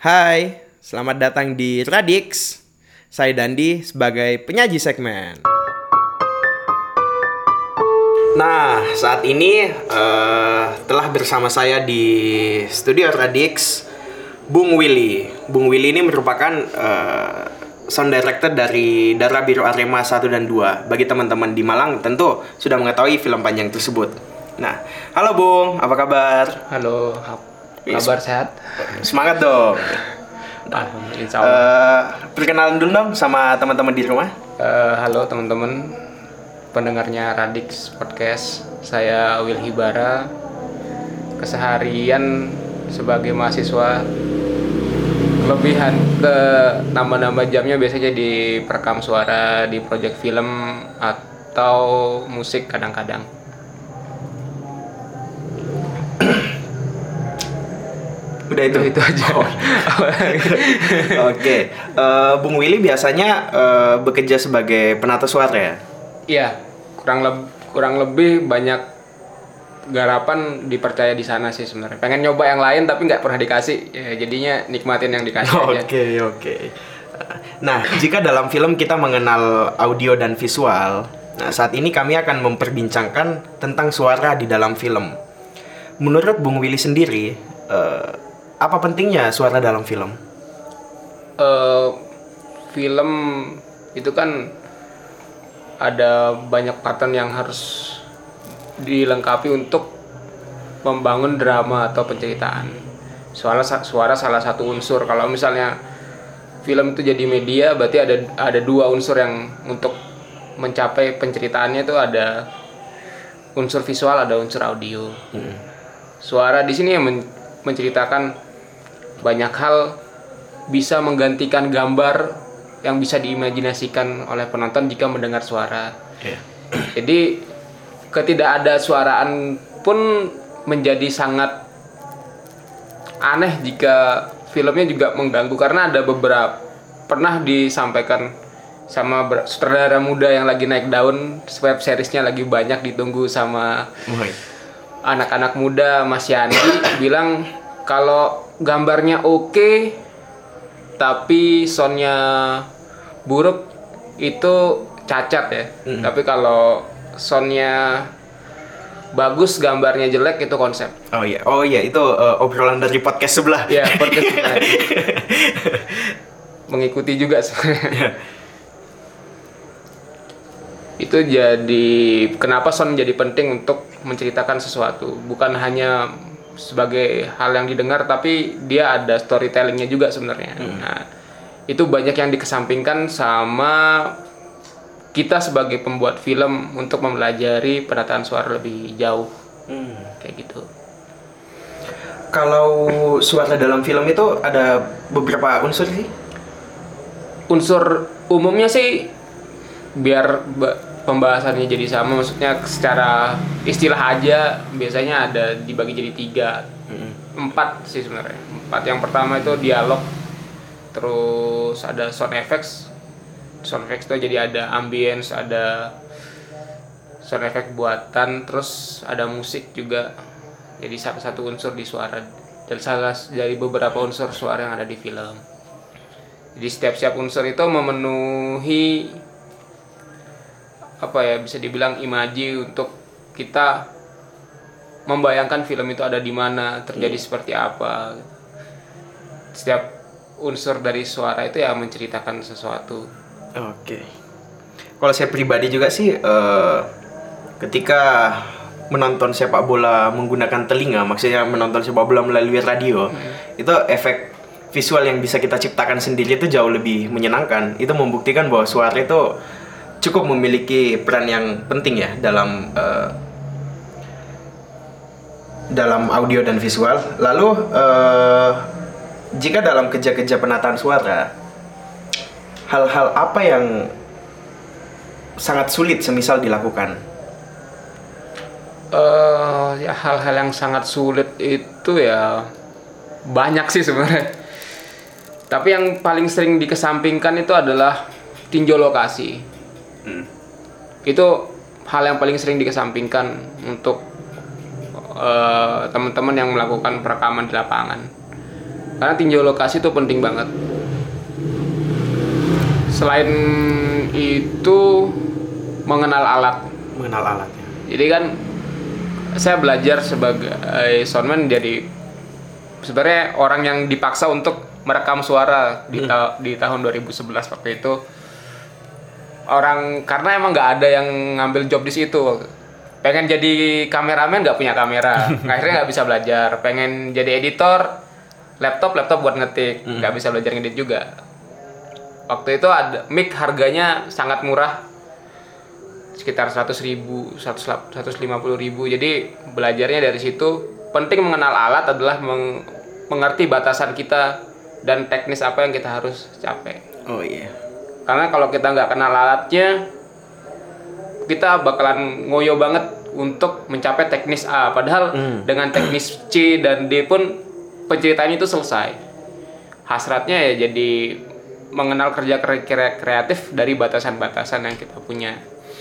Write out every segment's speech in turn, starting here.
Hai, selamat datang di Radix. Saya Dandi sebagai penyaji segmen. Nah, saat ini telah bersama saya di studio Radix Bung Willy. Bung Willy ini merupakan sound director dari Darah Biru Arema 1 dan 2. Bagi teman-teman di Malang tentu sudah mengetahui film panjang tersebut. Nah, halo Bung, apa kabar? Halo, kabar sehat? Semangat dong. Insya Allah. Perkenalan dulu dong sama teman-teman di rumah. Halo teman-teman pendengarnya Radix Podcast. Saya Will Hibara. Keseharian sebagai mahasiswa, kelebihan ke nama-nama jamnya biasanya di perekam suara di proyek film atau musik kadang-kadang. Udah itu aja. Oke. Bung Willy biasanya bekerja sebagai penata suara ya? Iya, kurang lebih banyak garapan dipercaya di sana sih sebenarnya. Pengen nyoba yang lain tapi nggak pernah dikasih. Ya, jadinya nikmatin yang dikasih aja. Oke. Nah, jika dalam film kita mengenal audio dan visual, nah saat ini kami akan memperbincangkan tentang suara di dalam film. Menurut Bung Willy sendiri, apa pentingnya suara dalam film? Film itu kan ada banyak pattern yang harus dilengkapi untuk membangun drama atau penceritaan. Suara salah satu unsur. Kalau misalnya film itu jadi media, berarti ada dua unsur yang untuk mencapai penceritaannya itu ada unsur visual, ada unsur audio. Suara di sini yang menceritakan banyak hal, bisa menggantikan gambar yang bisa diimajinasikan oleh penonton jika mendengar suara. Jadi ketidakadasuaraan pun menjadi sangat aneh jika filmnya juga mengganggu, karena ada beberapa pernah disampaikan sama sutradara muda yang lagi naik daun, web seriesnya lagi banyak ditunggu sama anak-anak muda, Mas Yani bilang kalau gambarnya oke tapi soundnya buruk itu cacat ya. Tapi kalau soundnya bagus gambarnya jelek itu konsep. Oh iya itu obrolan dari podcast sebelah. Ya, podcast sebelah. Mengikuti juga sebenarnya. Itu jadi kenapa sound jadi penting untuk menceritakan sesuatu, bukan hanya sebagai hal yang didengar tapi dia ada storytellingnya juga sebenarnya. Nah, itu banyak yang dikesampingkan sama kita sebagai pembuat film untuk mempelajari penataan suara lebih jauh. Kayak gitu. Kalau suara dalam film itu ada beberapa unsur sih? Unsur umumnya sih biar pembahasannya jadi sama, maksudnya secara istilah aja biasanya ada dibagi jadi 3, 4 sih sebenarnya. 4 yang pertama itu dialog, terus ada sound effects itu jadi ada ambience, ada sound effect buatan, terus ada musik juga jadi satu unsur di suara, dan dari beberapa unsur suara yang ada di film. Jadi setiap unsur itu memenuhi bisa dibilang imaji untuk kita membayangkan film itu ada di mana, terjadi seperti apa. Setiap unsur dari suara itu ya menceritakan sesuatu. Oke. Kalau saya pribadi juga sih ketika menonton sepak bola menggunakan telinga, maksudnya menonton sepak bola melalui radio, itu efek visual yang bisa kita ciptakan sendiri itu jauh lebih menyenangkan. Itu membuktikan bahwa suara itu cukup memiliki peran yang penting ya dalam audio dan visual. Lalu jika dalam kerja-kerja penataan suara, hal-hal apa yang sangat sulit semisal dilakukan? Hal-hal yang sangat sulit itu ya banyak sih sebenarnya. Tapi yang paling sering dikesampingkan itu adalah tinjau lokasi. Itu hal yang paling sering dikesampingkan untuk teman-teman yang melakukan perekaman di lapangan. Karena tinjau lokasi itu penting banget. Selain itu mengenal alat. Mengenal alatnya. Jadi kan saya belajar sebagai soundman, jadi sebenarnya orang yang dipaksa untuk merekam suara di tahun 2011 waktu itu. Orang karena emang nggak ada yang ngambil job di situ. Pengen jadi kameramen nggak punya kamera, akhirnya nggak bisa belajar. Pengen jadi editor, laptop buat ngetik, nggak bisa belajar ngedit juga. Waktu itu ada mic harganya sangat murah, sekitar 100.000, 150.000. Jadi belajarnya dari situ. Penting mengenal alat adalah mengerti batasan kita dan teknis apa yang kita harus capai. Oh iya. Karena kalau kita nggak kenal alatnya, kita bakalan ngoyo banget untuk mencapai teknis A. Padahal dengan teknis C dan D pun penceritaan itu selesai. Hasratnya ya jadi mengenal kerja kreatif dari batasan-batasan yang kita punya.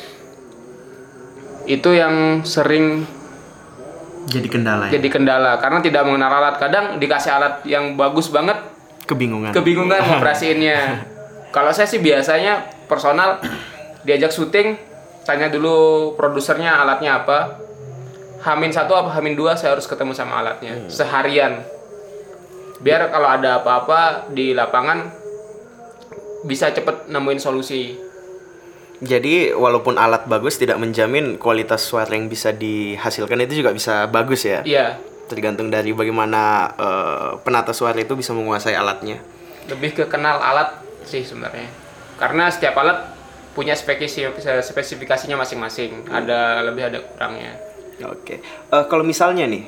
Itu yang sering Jadi kendala ya? jadi kendala. Karena tidak mengenal alat. Kadang dikasih alat yang bagus banget, Kebingungan operasiinnya. Kalau saya sih biasanya personal diajak syuting, tanya dulu produsernya alatnya apa. H-1 apa H-2 saya harus ketemu sama alatnya seharian. Biar kalau ada apa-apa di lapangan bisa cepet nemuin solusi. Jadi walaupun alat bagus tidak menjamin kualitas suara yang bisa dihasilkan itu juga bisa bagus ya? Iya, Tergantung dari bagaimana penata suara itu bisa menguasai alatnya. lebih ke kenal alat sih sebenarnya. Karena setiap alat punya spesifikasinya masing-masing. Ada lebih ada kurangnya. Oke. Kalau misalnya nih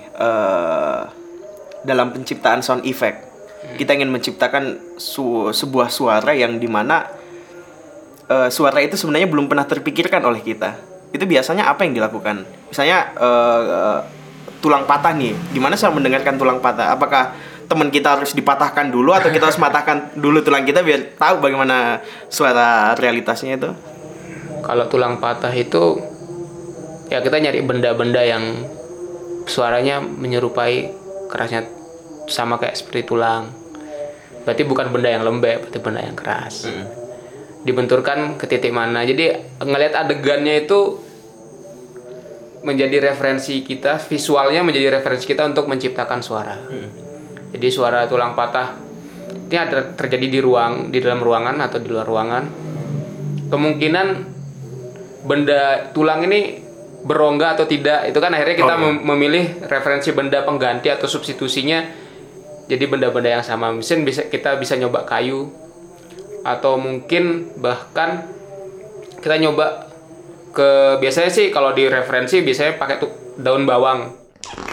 dalam penciptaan sound effect, kita ingin menciptakan sebuah suara yang dimana suara itu sebenarnya belum pernah terpikirkan oleh kita. Itu biasanya apa yang dilakukan? Misalnya tulang patah nih. Gimana cara mendengarkan tulang patah? Apakah teman kita harus dipatahkan dulu atau kita harus matahkan dulu tulang kita biar tahu bagaimana suara realitasnya itu? Kalau tulang patah itu ya kita nyari benda-benda yang suaranya menyerupai kerasnya sama kayak seperti tulang. Berarti bukan benda yang lembek, berarti benda yang keras. Dibenturkan ke titik mana. Jadi ngelihat adegannya itu menjadi referensi kita, visualnya menjadi referensi kita untuk menciptakan suara. Jadi suara tulang patah ini ada terjadi di dalam ruangan atau di luar ruangan. Kemungkinan benda tulang ini berongga atau tidak, itu kan akhirnya kita memilih referensi benda pengganti atau substitusinya. Jadi benda-benda yang sama, misalnya kita bisa nyoba kayu, atau mungkin bahkan kita nyoba biasanya sih kalau di referensi biasanya pakai daun bawang.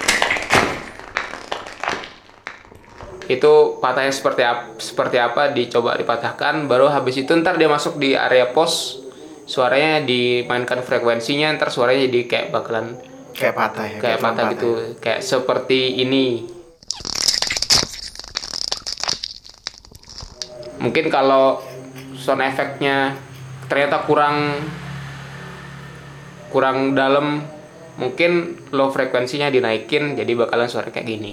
Itu patahnya seperti apa dicoba dipatahkan, baru habis itu ntar dia masuk di area pos, suaranya dimainkan frekuensinya, ntar suaranya jadi kayak bakalan Kayak patah ya? kayak patah gitu ya. Kayak seperti ini. Mungkin kalau sound effect-nya ternyata kurang dalam, mungkin low frekuensinya dinaikin, jadi bakalan suara kayak gini.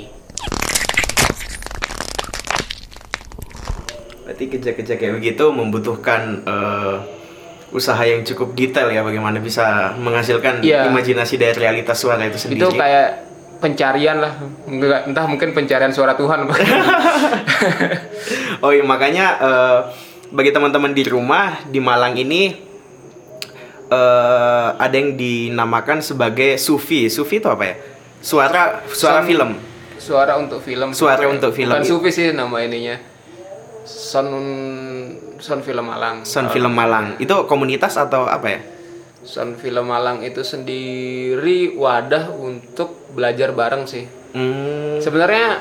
Berarti kerja-kerja kayak begitu membutuhkan usaha yang cukup detail ya, bagaimana bisa menghasilkan imajinasi dari realitas suara itu sendiri. Itu kayak pencarian lah, entah mungkin pencarian suara Tuhan. Oh iya, makanya bagi teman-teman di rumah di Malang ini ada yang dinamakan sebagai sufi. Sufi itu apa ya? Suara film. Suara untuk film. Bukan sufi sih nama ininya. Sound Film Malang. Sound Film Malang. Itu komunitas atau apa ya? Sound Film Malang itu sendiri wadah untuk belajar bareng sih. Sebenarnya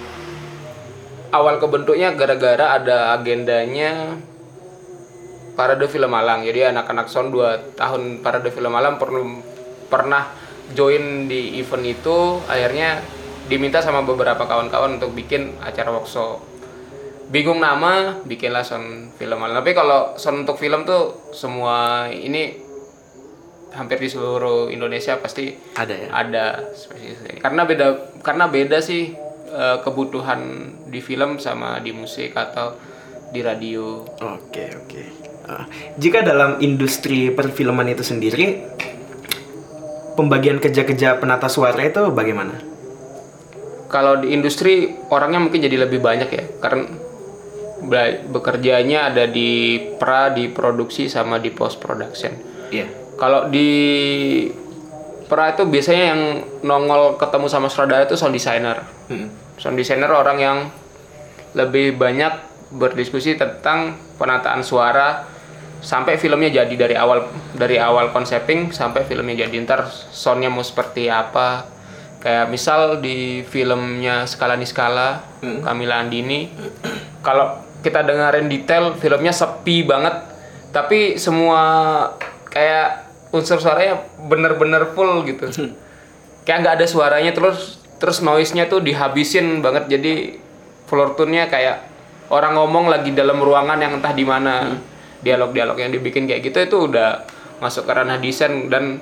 awal kebentuknya gara-gara ada agendanya Parade Film Malang. Jadi anak-anak sound 2 tahun Parade Film Malang pernah join di event itu. Akhirnya diminta sama beberapa kawan-kawan untuk bikin acara workshop. Bingung nama, bikinlah Sound Film Malang. Tapi kalau sound untuk film tuh semua ini hampir di seluruh Indonesia pasti ada ya? Ada spesies. Karena beda sih kebutuhan di film sama di musik atau di radio. Oke. Jika dalam industri perfilman itu sendiri, pembagian kerja-kerja penata suara itu bagaimana? Kalau di industri orangnya mungkin jadi lebih banyak ya, karena bekerjanya ada di produksi sama di post production. Iya. Kalau di itu biasanya yang nongol ketemu sama sutradara itu sound designer. Sound designer orang yang lebih banyak berdiskusi tentang penataan suara sampai filmnya jadi dari awal konsepting sampai filmnya jadi, ntar soundnya mau seperti apa. Kayak misal di filmnya Skala Niskala, Kamila Andini, kalau kita dengerin detail filmnya sepi banget, tapi semua kayak unsur suaranya bener-bener full gitu. Kayak nggak ada suaranya, terus noise-nya tuh dihabisin banget, jadi floor tune-nya kayak orang ngomong lagi dalam ruangan yang entah di mana. Dialog-dialog yang dibikin kayak gitu itu udah masuk ke ranah desain, dan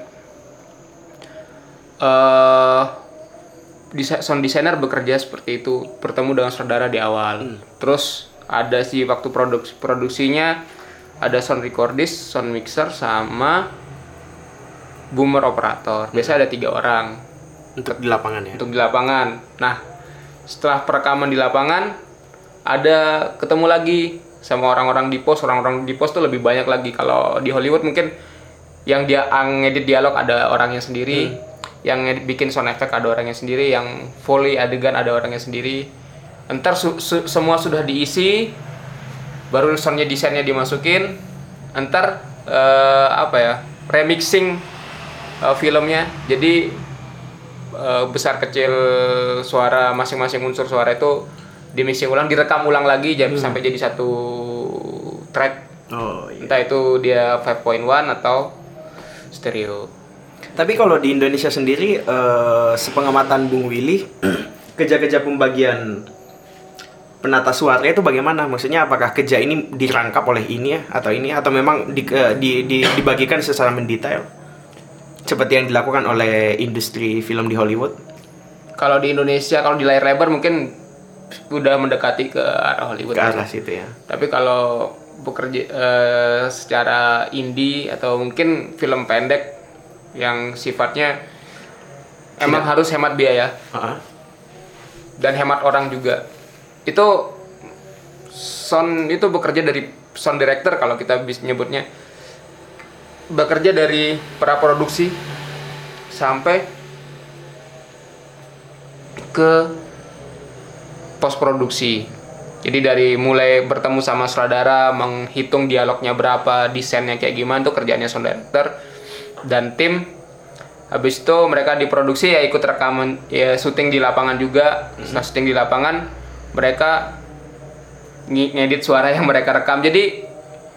sound designer bekerja seperti itu, bertemu dengan sutradara di awal. Terus ada sih waktu produksinya ada sound recordist, sound mixer, sama boomer operator. Biasanya ada 3 orang Untuk di lapangan ya? untuk di lapangan. Nah, setelah perekaman di lapangan, ada ketemu lagi sama orang-orang di pos. Orang-orang di pos tuh lebih banyak lagi. Kalau di Hollywood mungkin yang dia ngedit dialog ada orangnya sendiri, yang bikin sound effect ada orangnya sendiri, yang foley adegan ada orangnya sendiri. Entar semua sudah diisi, baru soundnya desainnya dimasukin. Entar remixing filmnya. Jadi besar kecil suara masing-masing unsur suara itu di-mixing ulang, direkam ulang lagi sampai jadi satu track. Entah itu dia 5.1 atau stereo. Tapi kalau di Indonesia sendiri, sepengamatan Bung Willy, kerja-kerja pembagian penata suara itu bagaimana? Maksudnya apakah kerja ini dirangkap oleh ini ya, atau memang dibagikan secara mendetail seperti yang dilakukan oleh industri film di Hollywood? Kalau di Indonesia, kalau di layar lebar mungkin udah mendekati ke arah Hollywood. Ke arah situ ya. Tapi kalau bekerja secara indie atau mungkin film pendek yang sifatnya emang harus hemat biaya dan hemat orang juga, itu sound itu bekerja dari sound director, kalau kita bisa nyebutnya, bekerja dari praproduksi sampai ke post produksi. Jadi dari mulai bertemu sama sutradara, menghitung dialognya berapa, desainnya kayak gimana, itu kerjanya sound director dan tim. Habis itu mereka diproduksi ya ikut rekaman, ya syuting di lapangan juga. Setelah syuting di lapangan, mereka ngedit suara yang mereka rekam. Jadi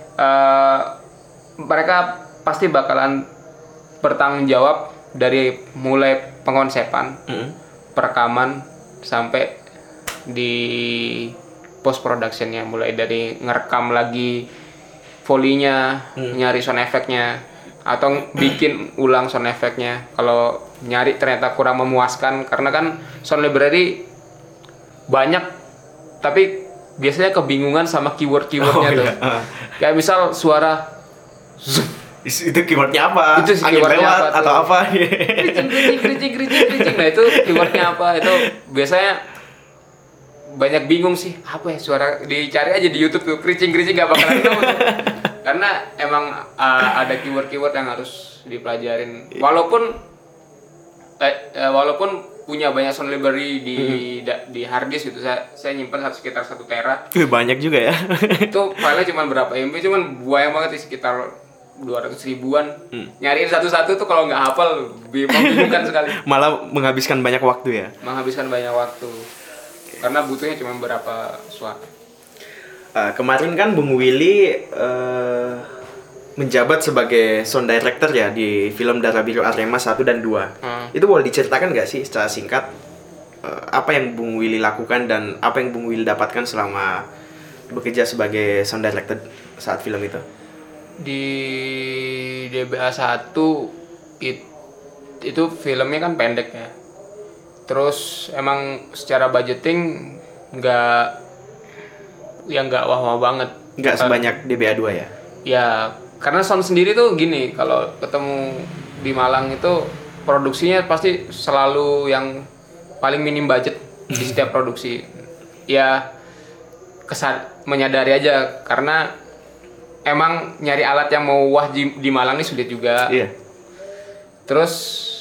mereka pasti bakalan bertanggung jawab dari mulai pengonsepan, perekaman, sampai di post productionnya, mulai dari ngerekam lagi foley-nya, nyari sound effect-nya, atau bikin ulang sound effect-nya kalau nyari ternyata kurang memuaskan, karena kan sound library banyak tapi biasanya kebingungan sama keyword-keywordnya tuh. Kayak misal suara itu keywordnya apa? Itu Angin lewat atau apa? Kricing. Nah itu keywordnya apa? Itu biasanya banyak bingung sih, apa ya suara, dicari aja di YouTube tuh, kricing nggak bakalan tahu tuh. Karena emang ada keyword yang harus dipelajarin. Walaupun punya banyak sound library di hard disk gitu, saya nyimpen sekitar 1 tera. Banyak juga ya. Itu filenya cuma berapa MB, cuman banyak banget sih, sekitar 200 ribuan. Nyariin satu-satu tuh kalau nggak hafal membingungkan sekali. Malah menghabiskan banyak waktu ya. Menghabiskan banyak waktu. Karena butuhnya cuma berapa suara. Kemarin kan Bung Willy menjabat sebagai sound director ya di film Darah Biru Arema 1 dan 2. Itu boleh diceritakan nggak sih secara singkat apa yang Bung Willy lakukan dan apa yang Bung Willy dapatkan selama bekerja sebagai sound director saat film itu? Di DBA 1 itu filmnya kan pendek ya. Terus emang secara budgeting nggak wah-wah banget. Nggak sebanyak DBA2 ya? Ya, karena sound sendiri tuh gini, kalau ketemu di Malang itu produksinya pasti selalu yang paling minim budget di setiap produksi. Ya, menyadari aja karena emang nyari alat yang mau wah di Malang ini sulit juga. Iya. Terus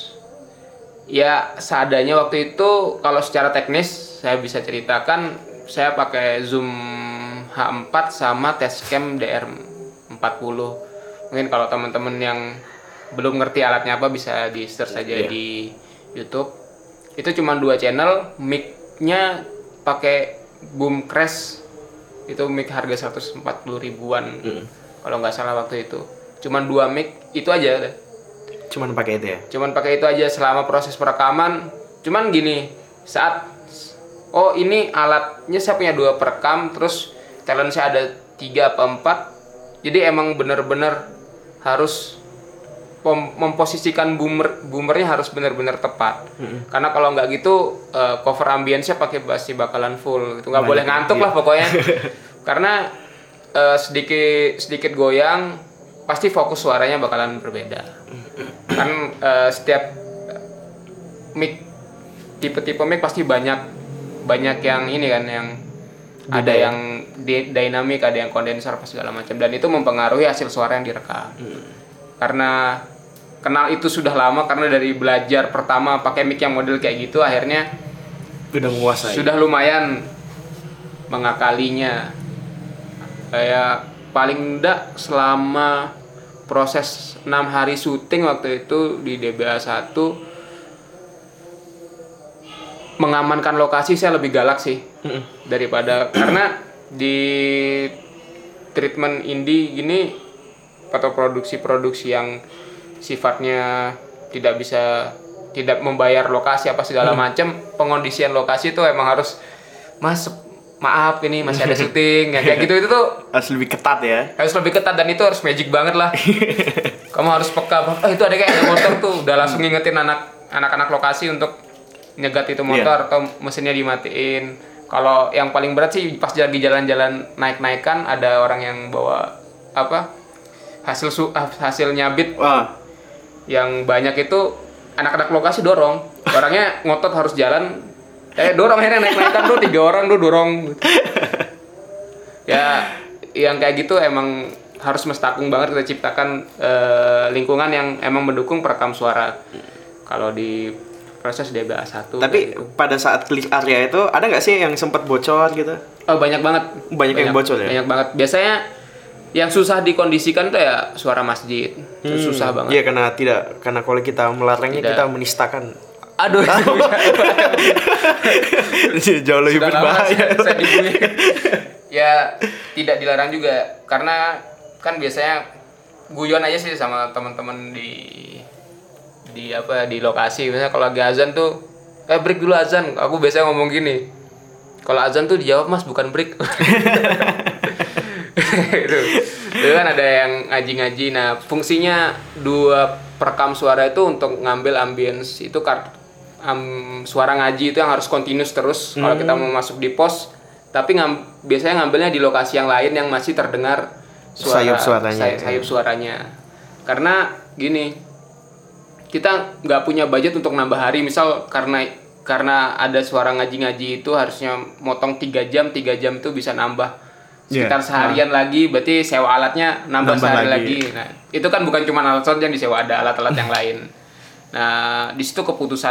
ya seadanya waktu itu kalau secara teknis saya bisa ceritakan saya pakai Zoom H4 sama Tascam DR40. Mungkin kalau teman-teman yang belum ngerti alatnya apa bisa di search saja di YouTube. Itu cuma 2 channel, mic-nya pakai Boom Crash. Itu mic harga 140 ribuan. Kalau nggak salah waktu itu. Cuman 2 mic itu aja. Cuman pakai itu ya? Cuman pakai itu aja selama proses perekaman. Cuman gini, saat ini alatnya saya punya 2 perekam, terus talent saya ada 3 apa 4. Jadi emang bener-bener harus memposisikan boomernya harus benar-benar tepat. Karena kalau nggak gitu cover ambience-nya pakai bass bakalan full. Itu nggak boleh ngantuk lah pokoknya. Karena sedikit goyang pasti fokus suaranya bakalan berbeda. Kan setiap mic tipe-tipe mic pasti banyak yang ini kan, yang ada yang dynamic, ada yang kondenser apa segala macam, dan itu mempengaruhi hasil suara yang direkam. Karena kenal itu sudah lama, karena dari belajar pertama pakai mic yang model kayak gitu akhirnya udah menguasai. Sudah lumayan mengakalinya. Kayak paling enggak selama proses 6 hari syuting waktu itu di DBA1 mengamankan lokasi saya lebih galak sih daripada karena di treatment indie gini atau produksi-produksi yang sifatnya tidak membayar lokasi apa segala macam, pengondisian lokasi itu emang harus maaf ini masih ada syuting kayak gitu, itu tuh harus lebih ketat ya. Harus lebih ketat dan itu harus magic banget lah. Kamu harus peka, itu ada kayak motor tuh udah langsung ngingetin anak-anak lokasi untuk nyegat itu motor atau mesinnya dimatiin. Kalau yang paling berat sih pas lagi jalan-jalan naik-naikan ada orang yang bawa hasil nyabit yang banyak, itu anak-anak lokasi dorong, orangnya ngotot harus jalan, dorong akhirnya naik-naikan tuh 3 orang tuh dorong. Ya yang kayak gitu emang harus mestakung banget kita ciptakan lingkungan yang emang mendukung perekam suara kalau di proses DBA1. Tapi gitu. Pada saat klik area itu ada nggak sih yang sempat bocor gitu? Oh banyak banget. Banyak yang bocor ya? Banyak banget. Biasanya yang susah dikondisikan tuh ya suara masjid. Itu susah banget. Iya karena kalau kita melarangnya kita menistakan. Aduh. Jauh lebih berbahaya. Ya tidak dilarang juga karena kan biasanya guyon aja sih sama teman-teman di lokasi. Misalnya kalau lagi azan tuh break dulu azan, aku biasanya ngomong gini, kalau azan tuh dijawab mas bukan break. itu kan ada yang ngaji-ngaji. Nah fungsinya 2 perekam suara itu untuk ngambil ambience itu suara ngaji itu yang harus continuous terus kalau kita mau masuk di pos, tapi biasanya ngambilnya di lokasi yang lain yang masih terdengar sayup suaranya. Karena gini, kita nggak punya budget untuk nambah hari, misal karena ada suara ngaji-ngaji itu harusnya motong 3 jam itu bisa nambah sekitar seharian lagi, berarti sewa alatnya nambah sehari lagi. Nah itu kan bukan cuma alat sound yang disewa, ada alat-alat yang lain. Nah di situ keputusan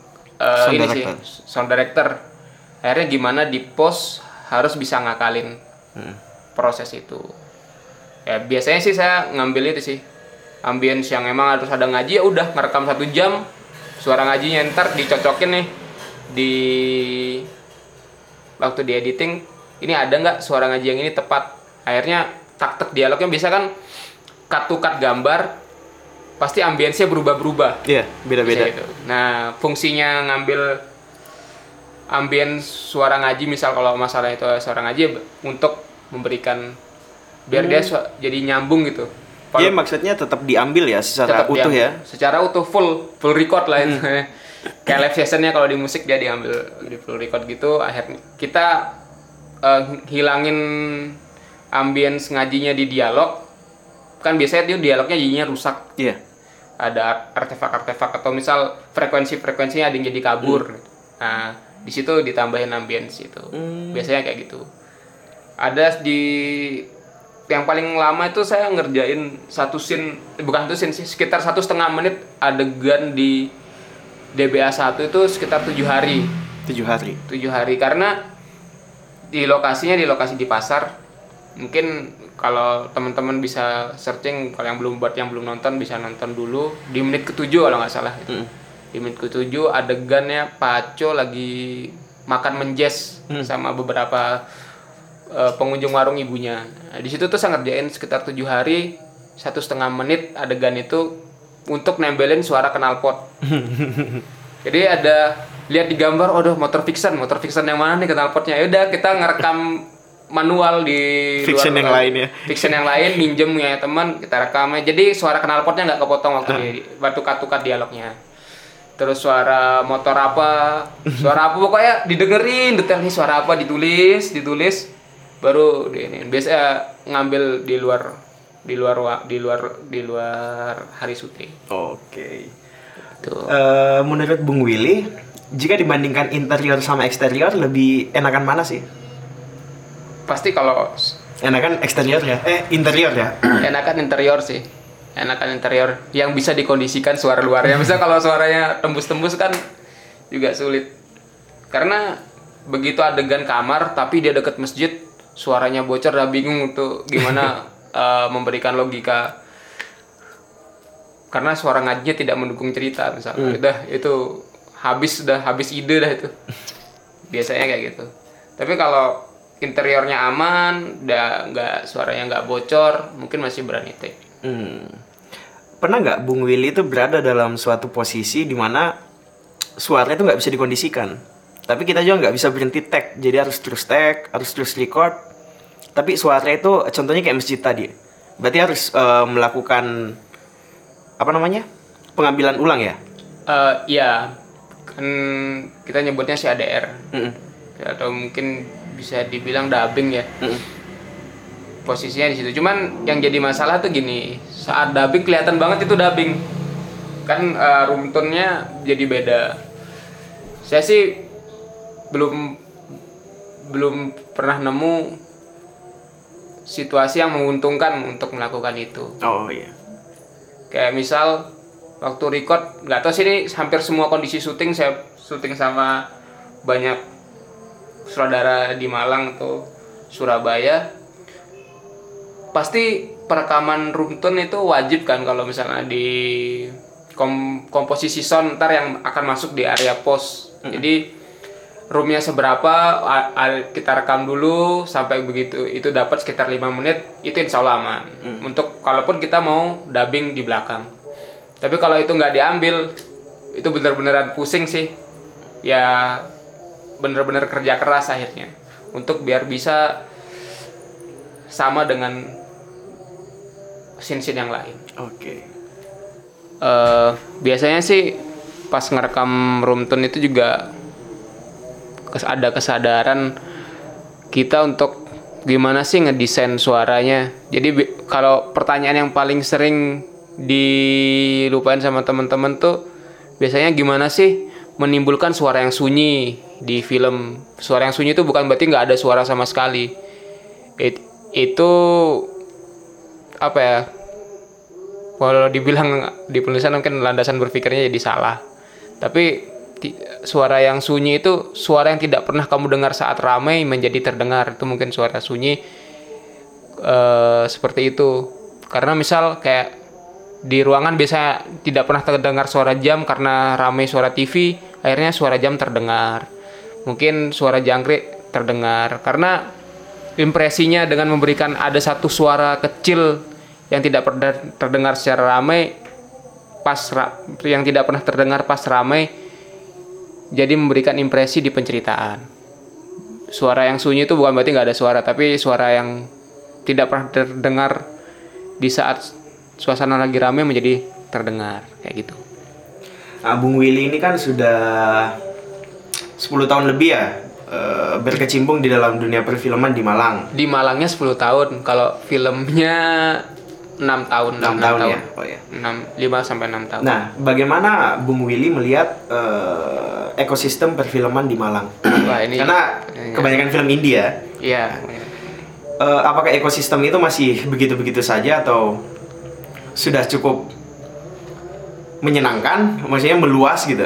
sound director akhirnya gimana di pos harus bisa ngakalin proses itu. Ya biasanya sih saya ngambil itu sih, ambience yang emang harus ada ngaji, ya udah ngerekam 1 jam suara ngajinya, ntar dicocokin nih di waktu di editing, ini ada nggak suara ngaji yang ini tepat. Akhirnya tak dialognya bisa kan cut to cut gambar pasti ambience-nya berubah-berubah. Iya, beda-beda. Gitu. Nah fungsinya ngambil ambience suara ngaji, misal kalau masalah itu suara ngaji untuk memberikan biar dia jadi nyambung gitu. Iya maksudnya tetap diambil ya secara utuh ya. Secara utuh full record lah itu. kayak live sessionnya kalau di musik dia diambil di full record gitu. Akhirnya kita hilangin ambience ngajinya di dialog. Kan biasanya dia dialognya jadinya rusak. Iya. Ada artefak-artefak atau misal frekuensinya ada yang jadi kabur. Nah, di situ ditambahin ambience itu. Biasanya kayak gitu. Ada di yang paling lama itu saya ngerjain satu scene, bukan satu scene sih, sekitar 1,5 menit adegan di DBA 1 itu sekitar 7 hari. 7 hari. 7 hari karena di lokasi di pasar. Mungkin kalau teman-teman bisa searching, kalau yang belum nonton bisa nonton dulu di menit ke-7 kalau nggak salah. Di menit ke-7 adegannya Paco lagi makan menjes sama beberapa pengunjung warung ibunya. Nah, di situ tuh saya ngerjain sekitar 7 hari 1,5 menit adegan itu untuk nempelin suara knalpot. Jadi ada lihat di gambar, motor fiction yang mana nih knalpotnya? Ya udah kita ngerekam manual di fiction yang lain ya. Fiction yang lain minjem ya teman, kita rekamnya. Jadi suara knalpotnya nggak kepotong waktu tukat dialognya. Terus suara motor apa pokoknya didengerin detail nih suara apa ditulis baru ini biasa ngambil di luar hari syuting. Oke. Tuh. Menurut Bung Willy, jika dibandingkan interior sama eksterior lebih enakan mana sih? Pasti kalau enakan eksterior ya? Interior ya? Enakan interior sih. Enakan interior yang bisa dikondisikan suara luarnya. Misal kalau suaranya tembus-tembus kan juga sulit. Karena begitu adegan kamar tapi dia deket masjid, suaranya bocor, udah bingung untuk gimana memberikan logika. Karena suara ngajinya tidak mendukung cerita misalnya. Udah itu habis ide dah itu. Biasanya kayak gitu. Tapi kalau interiornya aman, suaranya nggak bocor, mungkin masih berani take. Pernah nggak Bung Willy itu berada dalam suatu posisi di mana suara itu nggak bisa dikondisikan, tapi kita juga nggak bisa berhenti tag, jadi harus terus tag, harus terus record. Tapi suara itu contohnya kayak masjid tadi, berarti harus melakukan pengambilan ulang ya? Iya, kan kita nyebutnya si ADR, atau mungkin bisa dibilang dubbing ya. Posisinya di situ. Cuman yang jadi masalah tuh gini, saat dubbing kelihatan banget itu dubbing. Kan room tone-nya jadi beda. Saya sih belum pernah nemu situasi yang menguntungkan untuk melakukan itu. Oh iya. Kayak misal waktu record, nggak tahu sih ini hampir semua kondisi syuting saya syuting sama banyak saudara di Malang atau Surabaya. Pasti perekaman room tone itu wajib kan kalau misalnya di komposisi sound ntar yang akan masuk di area post. Jadi roomnya seberapa kita rekam dulu sampai begitu itu dapat sekitar 5 menit itu insya Allah aman. Untuk kalaupun kita mau dubbing di belakang. Tapi kalau itu nggak diambil itu bener-beneran pusing sih. Ya bener-bener kerja keras akhirnya untuk biar bisa sama dengan scene-scene yang lain. Oke. Biasanya sih pas ngerekam room tone itu juga ada kesadaran kita untuk gimana sih ngedesain suaranya. Jadi kalau pertanyaan yang paling sering dilupain sama teman-teman tuh biasanya gimana sih menimbulkan suara yang sunyi di film. Suara yang sunyi itu bukan berarti nggak ada suara sama sekali. Itu apa ya, kalau dibilang di penulisan mungkin landasan berpikirnya jadi salah, tapi suara yang sunyi itu suara yang tidak pernah kamu dengar saat ramai menjadi terdengar. Itu mungkin suara sunyi seperti itu. Karena misal kayak di ruangan biasa tidak pernah terdengar suara jam karena ramai suara TV, akhirnya suara jam terdengar. Mungkin suara jangkrik terdengar karena impresinya dengan memberikan ada satu suara kecil yang tidak pernah terdengar secara ramai yang tidak pernah terdengar pas ramai, jadi memberikan impresi di penceritaan. Suara yang sunyi itu bukan berarti nggak ada suara, tapi suara yang tidak pernah terdengar di saat suasana lagi ramai menjadi terdengar kayak gitu. Bung Willy ini kan sudah 10 tahun lebih ya berkecimpung di dalam dunia perfilman di Malang. Di Malangnya 10 tahun, kalau filmnya 6 tahun. 6 tahun ya? Oh ya. 5 sampai 6 tahun. Nah, bagaimana Bung Willy melihat ekosistem perfilman di Malang? Wah, ini Karena kebanyakan film India. Iya. Apakah ekosistem itu masih begitu-begitu saja atau sudah cukup menyenangkan? Maksudnya meluas gitu?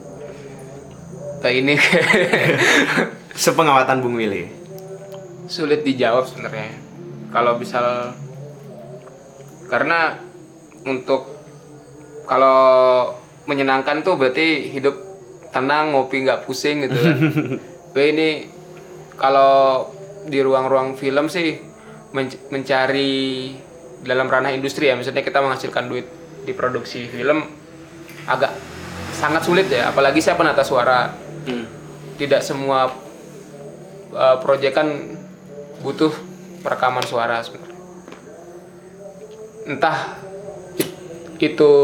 Ini Sepengawatan Bung Willy. sulit dijawab sebenarnya. Kalau misal, karena untuk kalau menyenangkan tuh berarti hidup tenang, ngopi nggak pusing gitu kan. Tapi ini kalau di ruang-ruang film sih mencari dalam ranah industri ya, misalnya kita menghasilkan duit di produksi film agak sangat sulit ya, apalagi saya penata suara. Tidak semua proyek kan butuh perekaman suara sebenarnya. Entah itu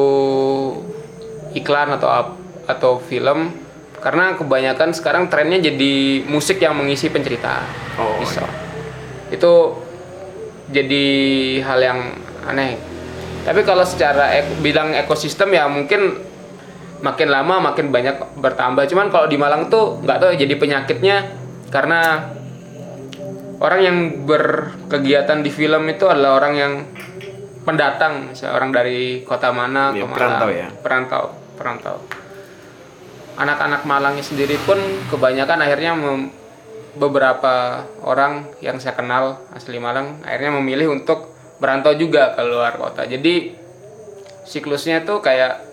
iklan atau film, karena kebanyakan sekarang trennya jadi musik yang mengisi penceritaan. Bisa. Itu jadi hal yang aneh. Tapi kalau secara bilang ekosistem ya mungkin makin lama makin banyak bertambah. Cuman kalau di Malang tuh nggak tahu jadi penyakitnya, karena orang yang berkegiatan di film itu adalah orang yang pendatang, misalnya orang dari kota mana ke Malang, perantau. Anak-anak Malangnya sendiri pun kebanyakan akhirnya beberapa orang yang saya kenal asli Malang akhirnya memilih untuk berantau juga ke luar kota. Jadi siklusnya tuh kayak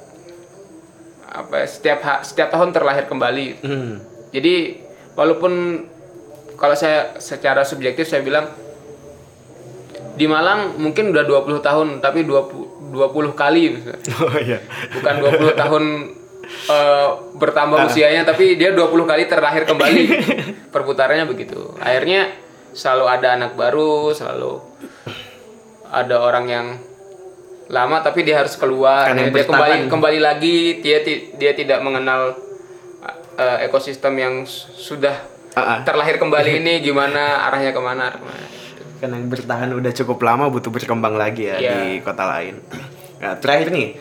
setiap tahun terlahir kembali. Jadi walaupun kalau saya secara subjektif saya bilang di Malang mungkin udah 20 tahun tapi 20 kali misalnya. Iya. Bukan 20 tahun bertambah usianya, tapi dia 20 kali terlahir kembali. Perputarannya begitu. Akhirnya selalu ada anak baru, selalu ada orang yang lama tapi dia harus keluar, dia kembali lagi, dia tidak mengenal ekosistem yang sudah terlahir kembali ini gimana, arahnya kemana. Karena yang bertahan udah cukup lama butuh berkembang lagi ya di kota lain. Nah, terakhir nih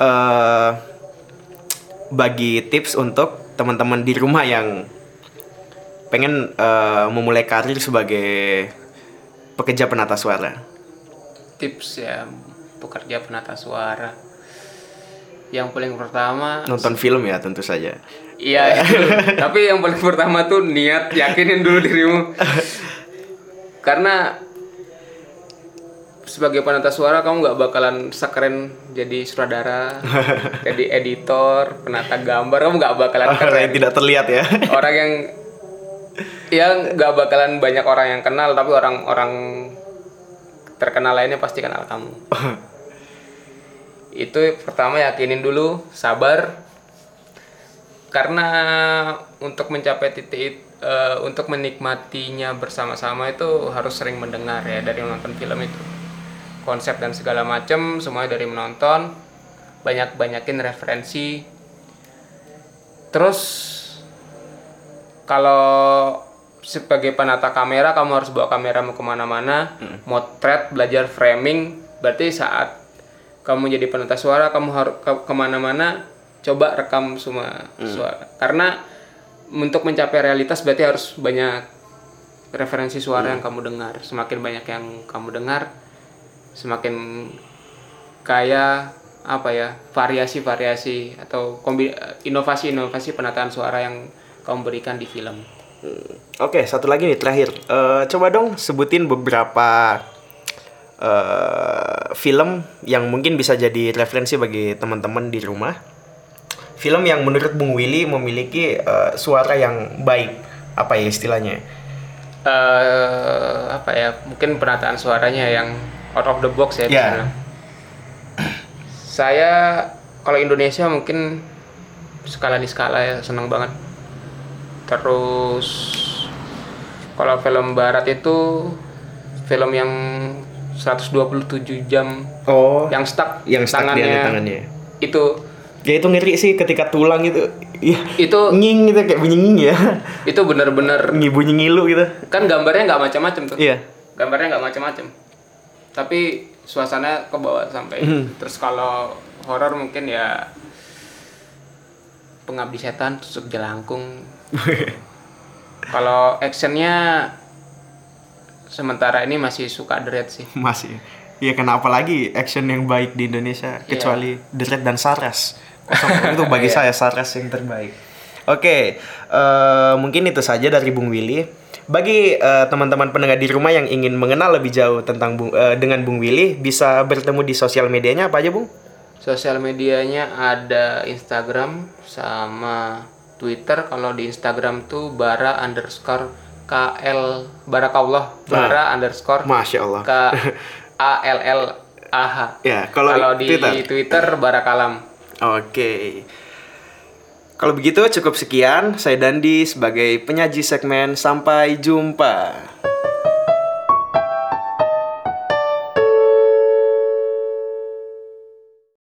bagi tips untuk teman-teman di rumah yang pengen memulai karir sebagai pekerja penata suara. Tips ya, pekerja penata suara. Yang paling pertama nonton film ya tentu saja. Iya, tapi yang paling pertama tuh niat, yakinin dulu dirimu. Karena sebagai penata suara kamu nggak bakalan sekeren jadi sutradara, jadi editor, penata gambar, kamu nggak bakalan keren. Yang tidak terlihat ya. Orang yang nggak bakalan banyak orang yang kenal, tapi orang-orang terkenal lainnya pasti kenal kamu. Itu pertama, yakinin dulu, sabar. Karena untuk mencapai titik untuk menikmatinya bersama-sama itu harus sering mendengar ya, dari menonton film itu. Konsep dan segala macam semuanya dari menonton, banyakin referensi. Terus kalau sebagai penata kamera kamu harus bawa kameramu kemana-mana, motret, belajar framing. Berarti saat kamu jadi penata suara kamu harus kemana-mana coba rekam semua suara. Karena untuk mencapai realitas berarti harus banyak referensi suara yang kamu dengar. Semakin banyak yang kamu dengar, semakin kaya variasi-variasi atau inovasi-inovasi penataan suara yang kamu berikan di film. Oke, satu lagi nih terakhir. Coba dong sebutin beberapa film yang mungkin bisa jadi referensi bagi teman-teman di rumah. Film yang menurut Bung Willy memiliki suara yang baik, apa ya istilahnya? Mungkin penataan suaranya yang out of the box ya. Yeah. Saya kalau Indonesia mungkin Skala ya, senang banget. Terus kalau film barat itu film yang 127 jam yang stuck tangannya. Itu Ya itu ngeri sih ketika tulang itu. Ya, Itu nging gitu kayak bunyi nging ya. itu benar-benar Bunyi ngilu gitu. kan gambarnya nggak macam-macam tuh. Iya. Gambarnya nggak macam-macam. Tapi suasana kebawa sampai. Terus kalau horor mungkin ya Pengabdi Setan, Tusuk Jelangkung. Kalau actionnya sementara ini masih suka The Raid sih. Masih. Iya, kenapa lagi action yang baik di Indonesia kecuali The Raid dan Saras. Itu bagi saya Saras yang terbaik. Oke, mungkin itu saja dari Bung Willy. Bagi teman-teman pendengar di rumah yang ingin mengenal lebih jauh tentang dengan Bung Willy, bisa bertemu di sosial medianya apa aja, Bung? Sosial medianya ada Instagram sama Twitter. Kalau di Instagram tuh bara_KL Barakallah bara_ Masya Allah. KALLAH. Ya, kalau di Twitter Barakalam. Oke. Kalau begitu cukup sekian. Saya Dandi sebagai penyaji segmen. Sampai jumpa.